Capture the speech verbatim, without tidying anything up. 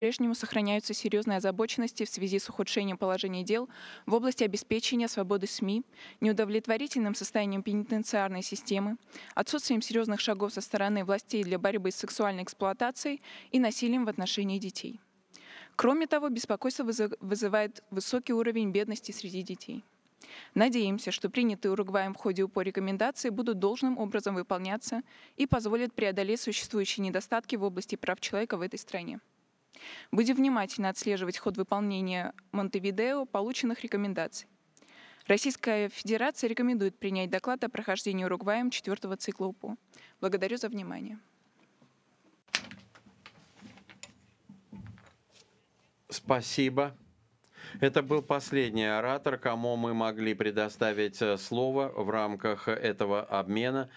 По-прежнему сохраняются серьезные озабоченности в связи с ухудшением положения дел в области обеспечения свободы СМИ, неудовлетворительным состоянием пенитенциарной системы, отсутствием серьезных шагов со стороны властей для борьбы с сексуальной эксплуатацией и насилием в отношении детей. Кроме того, беспокойство вызы- вызывает высокий уровень бедности среди детей. Надеемся, что принятые Уругваем в ходе УПО рекомендации будут должным образом выполняться и позволят преодолеть существующие недостатки в области прав человека в этой стране. Будем внимательно отслеживать ход выполнения Монтевидео полученных рекомендаций. Российская Федерация рекомендует принять доклад о прохождении Уругваем четвертого цикла УПО. Благодарю за внимание. Спасибо. Это был последний оратор, кому мы могли предоставить э, слово в рамках этого обмена.